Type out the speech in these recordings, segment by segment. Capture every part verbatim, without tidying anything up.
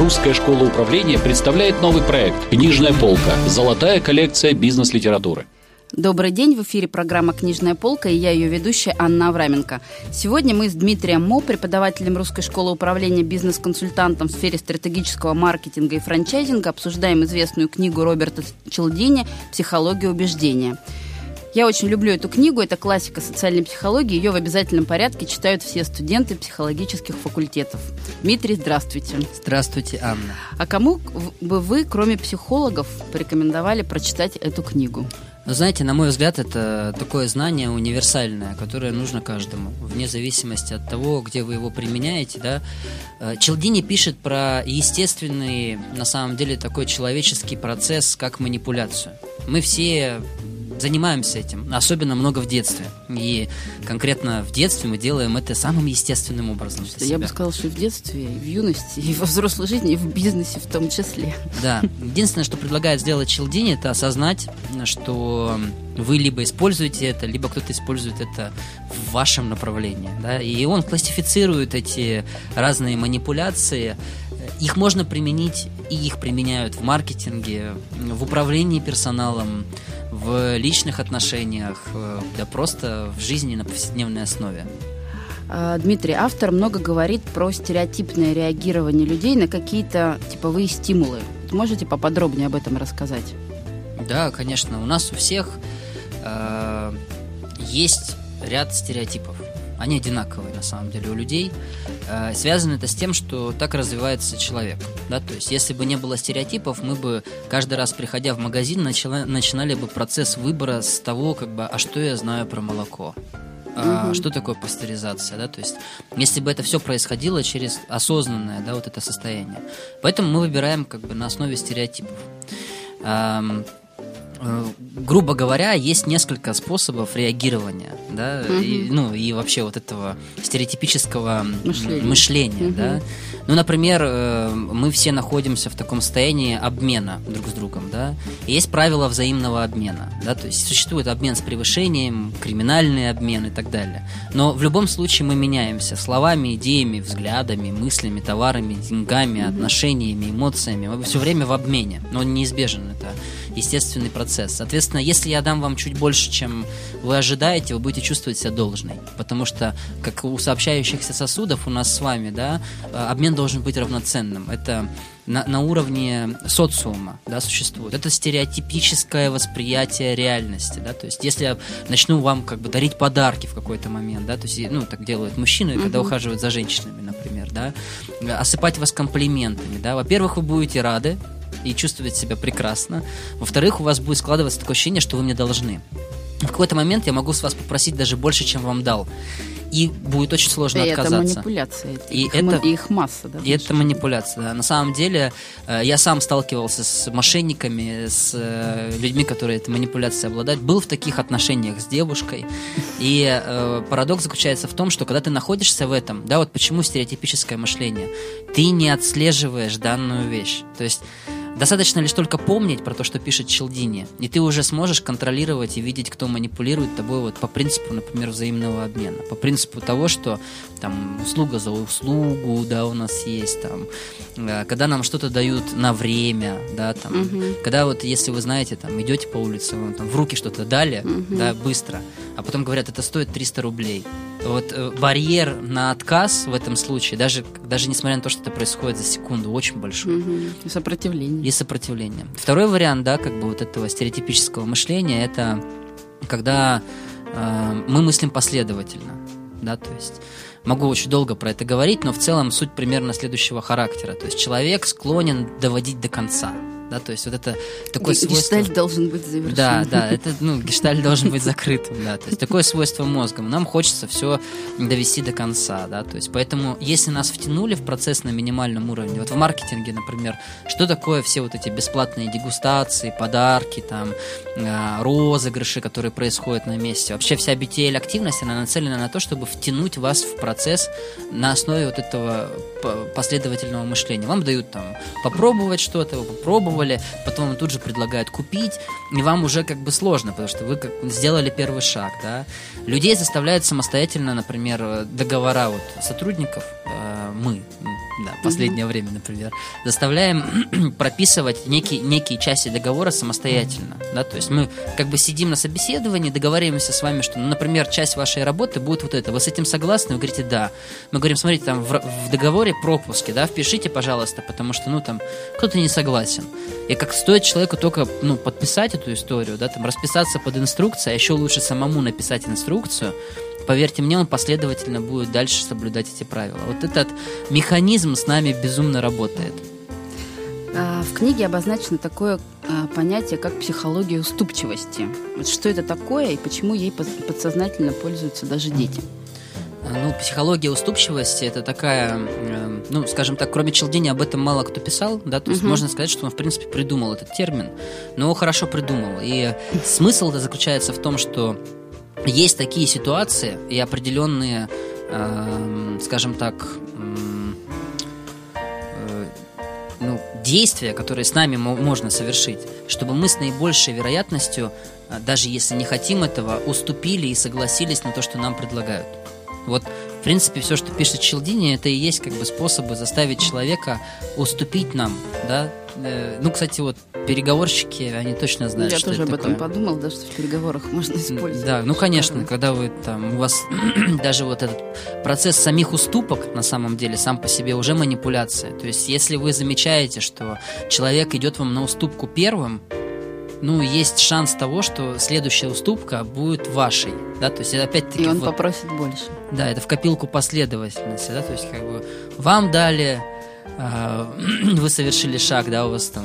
Русская школа управления представляет новый проект «Книжная полка. Золотая коллекция бизнес-литературы». Добрый день, в эфире программа «Книжная полка» и я ее ведущая Анна Авраменко. Сегодня мы с Дмитрием Мо, преподавателем Русской школы управления, бизнес-консультантом в сфере стратегического маркетинга и франчайзинга, обсуждаем известную книгу Роберта Чалдини «Психология убеждения». Я очень люблю эту книгу, это классика социальной психологии, ее в обязательном порядке читают все студенты психологических факультетов. Дмитрий, здравствуйте. Здравствуйте, Анна. А кому бы вы, кроме психологов, порекомендовали прочитать эту книгу? Ну, знаете, на мой взгляд, это такое знание универсальное, которое нужно каждому, вне зависимости от того, где вы его применяете, да. Чалдини пишет про естественный, на самом деле, такой человеческий процесс, как манипуляцию. Мы все занимаемся этим, особенно много в детстве. И конкретно в детстве мы делаем это самым естественным образом. Я бы сказала, что и в детстве, и в юности, и во взрослой жизни, и в бизнесе в том числе. Да. Единственное, что предлагает сделать Чалдини, это осознать, что вы либо используете это, либо кто-то использует это в вашем направлении. Да? И он классифицирует эти разные манипуляции. Их можно применить, и их применяют в маркетинге, в управлении персоналом, в личных отношениях, да просто в жизни на повседневной основе. Дмитрий, автор много говорит про стереотипное реагирование людей на какие-то типовые стимулы. Можете поподробнее об этом рассказать? Да, конечно. У нас у всех э, есть ряд стереотипов. Они одинаковые, на самом деле, у людей. Э, связано это с тем, что так развивается человек. Да? То есть, если бы не было стереотипов, мы бы каждый раз, приходя в магазин, начала, начинали бы процесс выбора с того, как бы, а что я знаю про молоко? А, угу. Что такое пастеризация? Да? То есть, если бы это все происходило через осознанное, да, вот это состояние. Поэтому мы выбираем как бы на основе стереотипов. Эм, грубо говоря, есть несколько способов реагирования, да, угу. и, ну, и вообще вот этого стереотипического мышления, мышления угу. да. Ну, например, мы все находимся в таком состоянии обмена друг с другом, да, и есть правила взаимного обмена, да, то есть существует обмен с превышением, криминальный обмен и так далее, но в любом случае мы меняемся словами, идеями, взглядами, мыслями, товарами, деньгами, угу. отношениями, эмоциями, мы все время в обмене, но он неизбежен, это естественный процесс. Соответственно, если я дам вам чуть больше, чем вы ожидаете, вы будете чувствовать себя должной. Потому что, как у сообщающихся сосудов у нас с вами, да, обмен должен быть равноценным. Это на, на уровне социума, да, существует. Это стереотипическое восприятие реальности, да, то есть если я начну вам как бы дарить подарки в какой-то момент, да, то есть, ну, так делают мужчины, когда uh-huh. ухаживают за женщинами, например, да, осыпать вас комплиментами, да, во-первых, вы будете рады и чувствовать себя прекрасно. Во-вторых, у вас будет складываться такое ощущение, что вы мне должны. В какой-то момент я могу с вас попросить даже больше, чем вам дал. И будет очень сложно и отказаться. Это манипуляция. Это и их, это, их масса. Да, и это манипуляция. Да. На самом деле, я сам сталкивался с мошенниками, с людьми, которые этой манипуляцией обладают. Был в таких отношениях с девушкой. И э, парадокс заключается в том, что когда ты находишься в этом, да, вот почему стереотипическое мышление, ты не отслеживаешь данную вещь. То есть достаточно лишь только помнить про то, что пишет Чалдини, и ты уже сможешь контролировать и видеть, кто манипулирует тобой вот по принципу, например, взаимного обмена. По принципу того, что там услуга за услугу, да, у нас есть там, когда нам что-то дают на время, да, там, угу. когда вот, если вы знаете, там, идете по улице, вам там в руки что-то дали, угу. да, быстро, а потом говорят, это стоит триста рублей. Вот э, барьер на отказ в этом случае, даже, даже несмотря на то, что это происходит за секунду, очень большой. Угу. И сопротивление. И сопротивление. Второй вариант, да, как бы вот этого стереотипического мышления, это когда э, мы мыслим последовательно, да, то есть могу очень долго про это говорить, но в целом суть примерно следующего характера. То есть человек склонен доводить до конца. Да, то есть вот это такое свойство... Гештальт должен быть завершен. Да, да, это, ну, гештальт должен быть закрытым, да, то есть такое свойство мозга. Нам хочется все довести до конца, да, то есть поэтому, если нас втянули в процесс на минимальном уровне, вот в маркетинге, например, что такое все вот эти бесплатные дегустации, подарки, там, розыгрыши, которые происходят на месте, вообще вся би ти эл-активность, она нацелена на то, чтобы втянуть вас в процесс на основе вот этого последовательного мышления. Вам дают там попробовать что-то, вы попробовали, потом вам тут же предлагают купить, и вам уже как бы сложно, потому что вы как сделали первый шаг, да. Людей заставляют самостоятельно, например, договора вот сотрудников, э, мы, да, последнее mm-hmm. время, например, заставляем прописывать некие, некие части договора самостоятельно, да, то есть мы как бы сидим на собеседовании, договариваемся с вами, что, ну, например, часть вашей работы будет вот это, вы с этим согласны? Вы говорите, да. Мы говорим, смотрите, там в, в договоре пропуски, да, впишите, пожалуйста, потому что, ну, там, кто-то не согласен. И как стоит человеку только, ну, подписать эту историю, да, там, расписаться под инструкцией, а еще лучше самому написать инструкцию, поверьте мне, он последовательно будет дальше соблюдать эти правила. Вот этот механизм с нами безумно работает. В книге обозначено такое понятие, как психология уступчивости. Вот что это такое и почему ей подсознательно пользуются даже дети? Ну, психология уступчивости – это такая, ну, скажем так, кроме Челдини об этом мало кто писал, да, то есть uh-huh. можно сказать, что он, в принципе, придумал этот термин, но его хорошо придумал. И смысл-то заключается в том, что есть такие ситуации и определенные, э, скажем так, э, ну, действия, которые с нами можно совершить, чтобы мы с наибольшей вероятностью, даже если не хотим этого, уступили и согласились на то, что нам предлагают. Вот, в принципе, все, что пишет Челдини, это и есть как бы способы заставить человека уступить нам, да. Ну, кстати, вот переговорщики, они точно знают, Я что тоже это об этом такое. подумал, да, что в переговорах можно использовать. Да, ну, конечно, когда вы там, у вас даже вот этот процесс самих уступок, на самом деле, сам по себе уже манипуляция. То есть, если вы замечаете, что человек идет вам на уступку первым, ну, есть шанс того, что следующая уступка будет вашей, да, то есть, опять-таки... И он вот, попросит больше. Да, это в копилку последовательности, да, то есть, как бы, вам дали, э, вы совершили шаг, да, у вас там,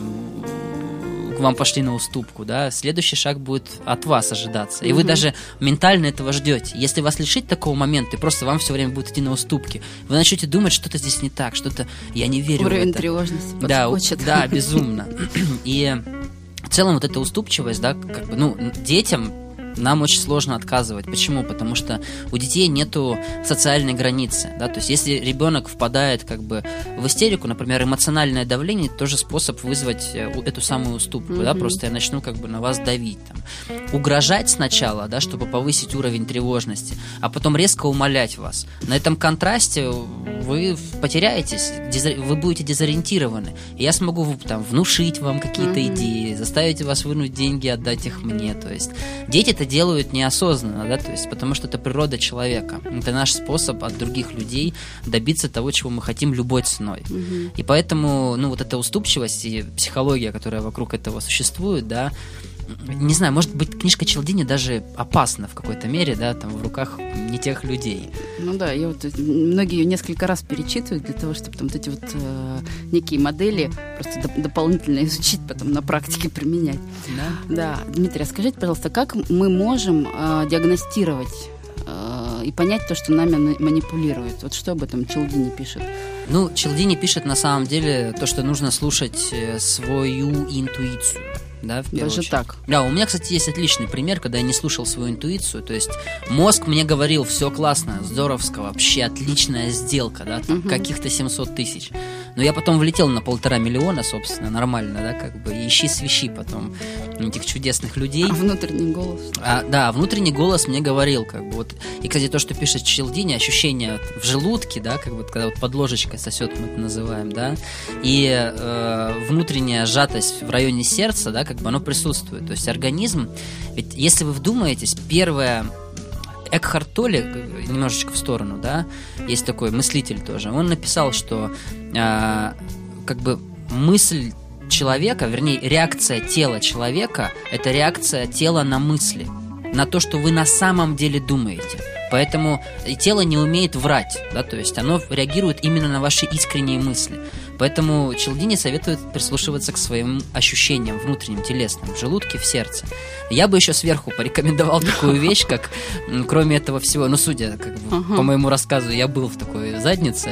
к вам пошли на уступку, да, следующий шаг будет от вас ожидаться, и mm-hmm. вы даже ментально этого ждете. Если вас лишить такого момента, и просто вам все время будет идти на уступки, вы начнете думать, что-то здесь не так, что-то, я не верю Уровень в это. тревожности подскочит. Да, да, безумно. И... В целом вот эта уступчивость, да, как бы, ну, детям нам очень сложно отказывать. Почему? Потому что у детей нету социальной границы, да, то есть если ребенок впадает как бы в истерику, например, эмоциональное давление, это тоже способ вызвать эту самую уступку, mm-hmm. да, просто я начну как бы на вас давить, там, угрожать сначала, да, чтобы повысить уровень тревожности, а потом резко умолять вас. На этом контрасте вы потеряетесь, вы будете дезориентированы. И я смогу там внушить вам какие-то mm-hmm. идеи, заставить вас вынуть деньги, отдать их мне, то есть дети это делают неосознанно, да, то есть потому что это природа человека. Это наш способ от других людей добиться того, чего мы хотим любой ценой. Mm-hmm. И поэтому, ну, вот эта уступчивость и психология, которая вокруг этого существует, да, не знаю, может быть, книжка Челдини даже опасна в какой-то мере, да, там в руках не тех людей. Ну да, я вот многие ее несколько раз перечитывают для того, чтобы там вот эти вот э, некие модели просто доп- дополнительно изучить, потом на практике применять. Да? Да, Дмитрий, скажите, пожалуйста, как мы можем э, диагностировать э, и понять то, что нами манипулирует? Вот что об этом Челдини пишет? Ну, Челдини пишет на самом деле то, что нужно слушать свою интуицию. Да, в Даже очередь. так. Да, у меня, кстати, есть отличный пример, когда я не слушал свою интуицию. То есть мозг мне говорил, все классно, здоровско, вообще отличная сделка, да, там, угу. каких-то семьсот тысяч. Но я потом влетел на полтора миллиона, собственно, нормально, да, как бы, и ищи свищи потом этих чудесных людей. А внутренний голос? А, да, внутренний голос мне говорил, как бы, вот. И, кстати, то, что пишет Челдини, ощущение в желудке, да, как бы, когда вот под ложечкой сосет, мы это называем, да, и э, внутренняя сжатость в районе сердца, да, как бы оно присутствует. То есть организм, ведь если вы вдумаетесь, первое, Экхарт Толле, немножечко в сторону, да, есть такой мыслитель тоже, он написал, что э, как бы мысль человека, вернее, реакция тела человека – это реакция тела на мысли, на то, что вы на самом деле думаете. Поэтому тело не умеет врать, да, то есть оно реагирует именно на ваши искренние мысли. Поэтому Челдини советует прислушиваться к своим ощущениям внутренним, телесным, в желудке, в сердце. Я бы еще сверху порекомендовал такую вещь, как, кроме этого всего, ну, судя как бы, uh-huh. по моему рассказу, я был в такой заднице,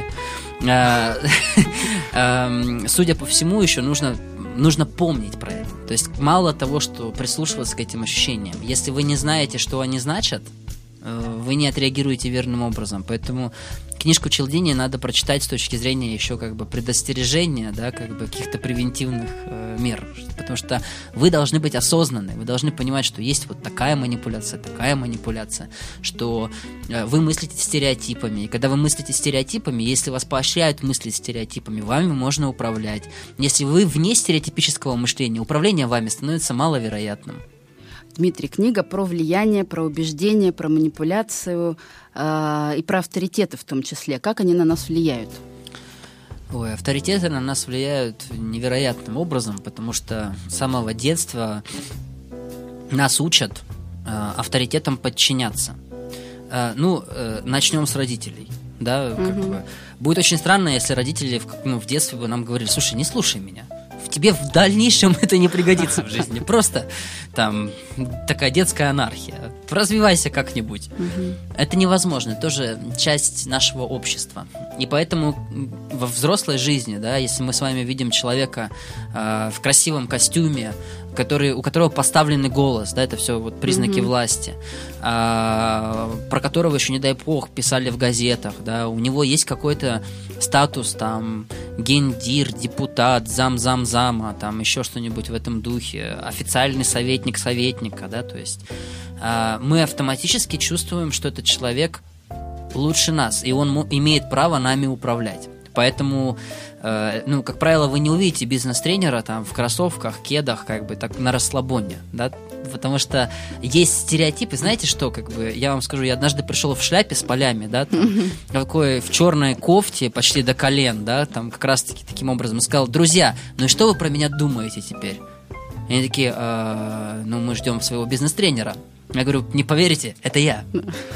судя по всему, еще нужно нужно помнить про это. То есть мало того, что прислушиваться к этим ощущениям. Если вы не знаете, что они значат, вы не отреагируете верным образом. Поэтому книжку Челдини надо прочитать с точки зрения еще как бы предостережения, да, как бы каких-то превентивных э, мер. Потому что вы должны быть осознанны, вы должны понимать, что есть вот такая манипуляция, такая манипуляция, что э, вы мыслите стереотипами. И когда вы мыслите стереотипами, если вас поощряют мыслить стереотипами, вами можно управлять. Если вы вне стереотипического мышления, управление вами становится маловероятным. Дмитрий, книга про влияние, про убеждение, про манипуляцию э, и про авторитеты в том числе. Как они на нас влияют? Ой, авторитеты на нас влияют невероятным образом, потому что с самого детства нас учат э, авторитетам подчиняться. Э, ну, э, начнем с родителей. Да, угу. как бы. Будет очень странно, если родители в, ну, в детстве бы нам говорили: слушай, не слушай меня. Тебе в дальнейшем это не пригодится в жизни. Просто там такая детская анархия. Развивайся как-нибудь. Угу. Это невозможно. Это тоже часть нашего общества. И поэтому во взрослой жизни, да, если мы с вами видим человека э, в красивом костюме, который, у которого поставленный голос, да, это все вот признаки угу. власти, э, про которого еще, не дай бог, писали в газетах, да, у него есть какой-то статус, там, гендир, депутат, зам-зам-зама, там, еще что-нибудь в этом духе, официальный советник советника, да, то есть э, мы автоматически чувствуем, что этот человек лучше нас, и он имеет право нами управлять. Поэтому, э, ну, как правило, вы не увидите бизнес-тренера там в кроссовках, кедах, как бы так на расслабоне, да, потому что есть стереотипы. Знаете что, как бы, я вам скажу, я однажды пришел в шляпе с полями, да, там, такой в черной кофте почти до колен, да, там как раз-таки таким образом, и сказал: друзья, ну и что вы про меня думаете теперь? И они такие: э, ну, мы ждем своего бизнес-тренера. Я говорю: не поверите, это я.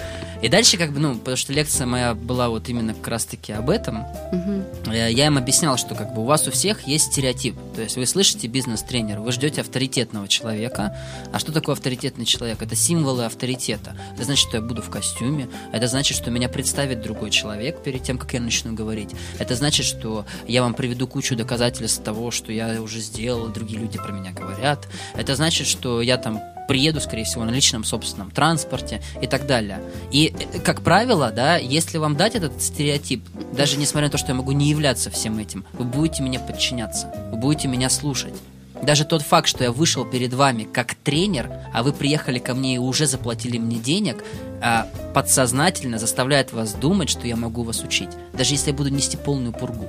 И дальше, как бы, ну, потому что лекция моя была вот именно как раз-таки об этом, угу. я им объяснял, что как бы у вас у всех есть стереотип. То есть вы слышите бизнес-тренера, вы ждете авторитетного человека. А что такое авторитетный человек? Это символы авторитета. Это значит, что я буду в костюме. Это значит, что меня представит другой человек перед тем, как я начну говорить. Это значит, что я вам приведу кучу доказательств того, что я уже сделал, и другие люди про меня говорят. Это значит, что я там приеду, скорее всего, на личном собственном транспорте и так далее. И, как правило, да, если вам дать этот стереотип, даже несмотря на то, что я могу не являться всем этим, вы будете мне подчиняться, вы будете меня слушать. Даже тот факт, что я вышел перед вами как тренер, а вы приехали ко мне и уже заплатили мне денег, подсознательно заставляет вас думать, что я могу вас учить, даже если я буду нести полную пургу.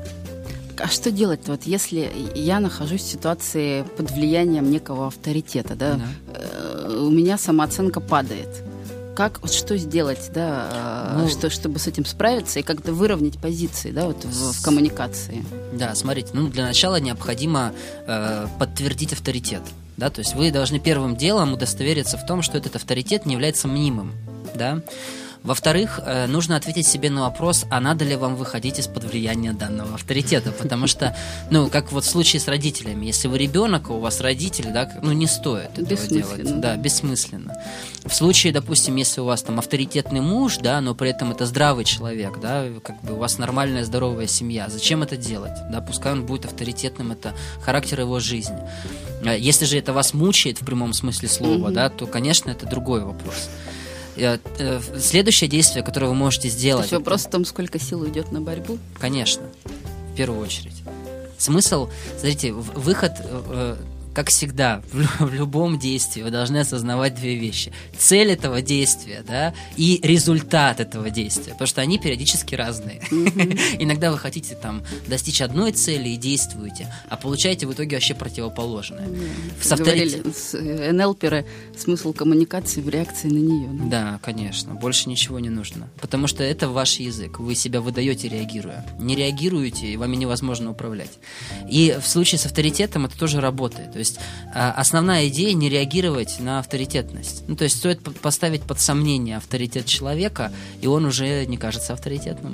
А что делать-то, вот, если я нахожусь в ситуации под влиянием некого авторитета, да, да. Э, у меня самооценка падает. Как, вот, что сделать, да, ну, что, чтобы с этим справиться и как-то выровнять позиции, да, вот, в, в коммуникации? Да, смотрите, ну, для начала необходимо э, подтвердить авторитет, да, то есть вы должны первым делом удостовериться в том, что этот авторитет не является мнимым, да. Во-вторых, нужно ответить себе на вопрос, а надо ли вам выходить из-под влияния данного авторитета, потому что, ну, как вот в случае с родителями, если вы ребенок, а у вас родители, да, ну, не стоит этого делать. Да, бессмысленно. В случае, допустим, если у вас там авторитетный муж, да, но при этом это здравый человек, да, как бы у вас нормальная, здоровая семья, зачем это делать? Да, пускай он будет авторитетным, это характер его жизни. Если же это вас мучает в прямом смысле слова, да, то, конечно, это другой вопрос. Следующее действие, которое вы можете сделать... То есть вопрос в том, сколько сил уйдет на борьбу? Конечно, в первую очередь. Смысл, смотрите, выход, как всегда, в любом действии вы должны осознавать две вещи. Цель этого действия, да, и результат этого действия, потому что они периодически разные. Mm-hmm. Иногда вы хотите там достичь одной цели и действуете, а получаете в итоге вообще противоположное. Mm-hmm. С авторитет... Говорили, эн эл перы, смысл коммуникации в реакции на нее. Да? Да, конечно, больше ничего не нужно, потому что это ваш язык, вы себя выдаете, реагируя. Не реагируете, и вами невозможно управлять. И в случае с авторитетом это тоже работает. То есть основная идея не реагировать на авторитетность. Ну, то есть стоит поставить под сомнение авторитет человека, и он уже не кажется авторитетным.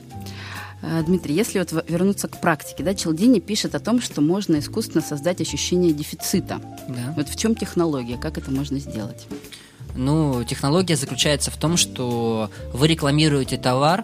Дмитрий, если вот вернуться к практике, да, Челдини пишет о том, что можно искусственно создать ощущение дефицита. Да. Вот в чем технология, как это можно сделать? Ну, технология заключается в том, что вы рекламируете товар,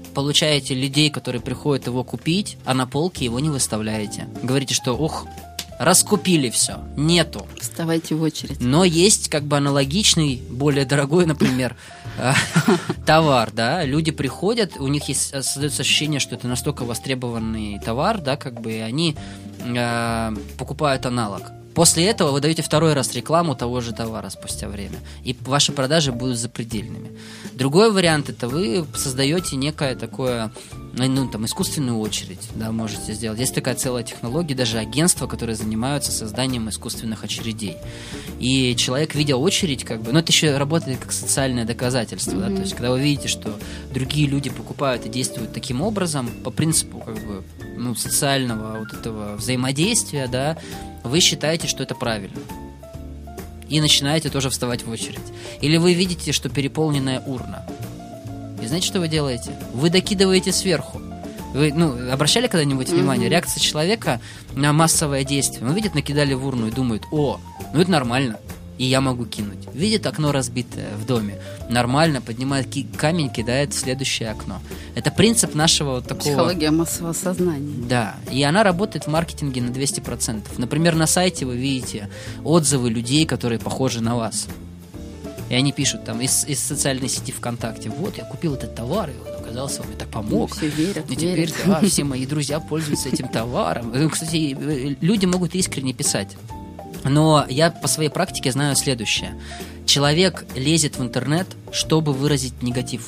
получаете людей, которые приходят его купить, а на полке его не выставляете. Говорите, что ох, раскупили все, нету. Вставайте в очередь. Но есть как бы аналогичный, более дорогой, например, товар, да, люди приходят, у них есть, создается ощущение, что это настолько востребованный товар, да, как бы, и они э, покупают аналог. После этого вы даете второй раз рекламу того же товара спустя время, и ваши продажи будут запредельными. Другой вариант – это вы создаете некое такое, ну, там, искусственную очередь, да, можете сделать. Есть такая целая технология, даже агентства, которые занимаются созданием искусственных очередей. И человек, видя очередь, как бы, ну, это еще работает как социальное доказательство, mm-hmm. да, то есть, когда вы видите, что другие люди покупают и действуют таким образом, по принципу, как бы, ну, социального вот этого взаимодействия, да, вы считаете, что это правильно. И начинаете тоже вставать в очередь. Или вы видите, что переполненная урна. И знаете, что вы делаете? Вы докидываете сверху. Вы, ну, обращали когда-нибудь внимание? Mm-hmm. Реакция человека на массовое действие. Он видит, накидали в урну и думает: о, ну это нормально, и я могу кинуть. Видит окно разбитое в доме, нормально, поднимает ки- камень, кидает в следующее окно. Это принцип нашего вот такого... Психология массового сознания. Да, и она работает в маркетинге на двести процентов. Например, на сайте вы видите отзывы людей, которые похожи на вас. И они пишут там из, из социальной сети ВКонтакте: вот, я купил этот товар, и он оказался, он мне так помог. Все верят, и теперь, верят. Да, все мои друзья пользуются этим товаром. Кстати, люди могут искренне писать. Но я по своей практике знаю следующее. Человек лезет в интернет, чтобы выразить негатив.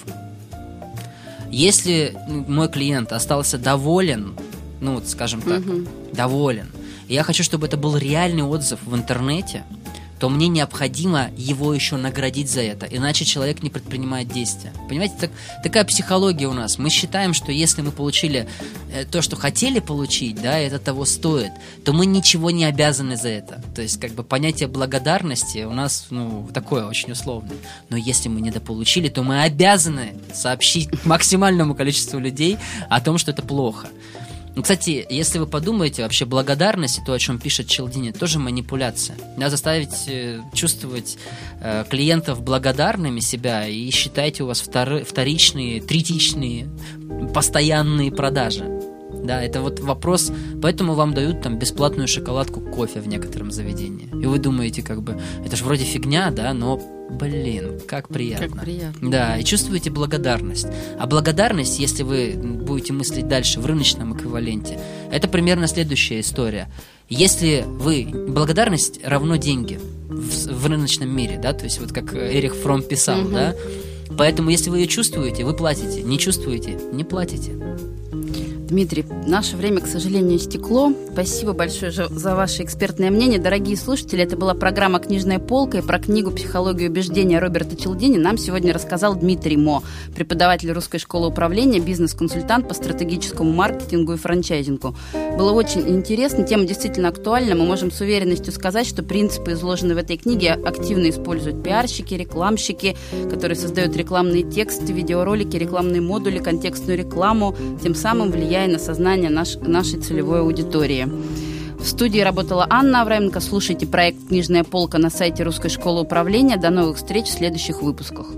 Если мой клиент остался доволен, ну, вот, скажем так, угу. доволен, и я хочу, чтобы это был реальный отзыв в интернете, то мне необходимо его еще наградить за это, иначе человек не предпринимает действия. Понимаете, так, такая психология у нас. Мы считаем, что если мы получили э, то, что хотели получить, да, это того стоит, то мы ничего не обязаны за это. То есть, как бы, понятие благодарности у нас, ну, такое очень условное. Но если мы недополучили, то мы обязаны сообщить максимальному количеству людей о том, что это плохо. Кстати, если вы подумаете, вообще благодарность, то, о чем пишет Cialdini, тоже манипуляция. Надо заставить э, чувствовать э, клиентов благодарными себя, и считайте, у вас втор- вторичные, третичные, постоянные продажи. Да, это вот вопрос, поэтому вам дают там бесплатную шоколадку, кофе в некотором заведении. И вы думаете, как бы, это же вроде фигня, да, но, блин, как приятно. Как приятно. Да, и чувствуете благодарность. А благодарность, если вы будете мыслить дальше в рыночном эквиваленте, это примерно следующая история. Если вы... Благодарность равно деньги в, в рыночном мире, да, то есть вот как Эрих Фромм писал, mm-hmm. да, поэтому если вы ее чувствуете, вы платите, не чувствуете, не платите. Дмитрий, наше время, к сожалению, истекло. Спасибо большое за ваше экспертное мнение. Дорогие слушатели, это была программа «Книжная полка», и про книгу «Психология убеждения» Роберта Cialdini нам сегодня рассказал Дмитрий Мо, преподаватель Русской школы управления, бизнес-консультант по стратегическому маркетингу и франчайзингу. Было очень интересно, тема действительно актуальна. Мы можем с уверенностью сказать, что принципы, изложенные в этой книге, активно используют пиарщики, рекламщики, которые создают рекламные тексты, видеоролики, рекламные модули, контекстную рекламу, тем самым влияя на сознание наш, нашей целевой аудитории. В студии работала Анна Авраменко. Слушайте проект «Книжная полка» на сайте Русской школы управления. До новых встреч в следующих выпусках.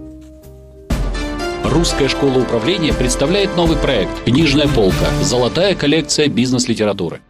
Русская школа управления представляет новый проект «Книжная полка. Золотая коллекция бизнес-литературы».